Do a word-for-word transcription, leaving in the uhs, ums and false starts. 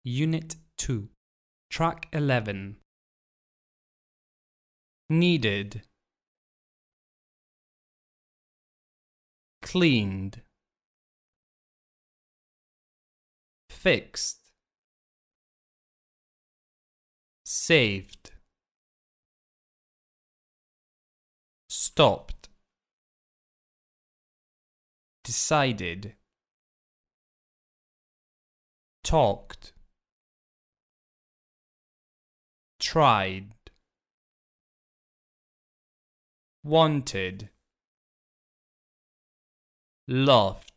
Unit two, Track eleven. Needed, cleaned, fixed, saved, stopped, decided, talked, tried, wanted, loved.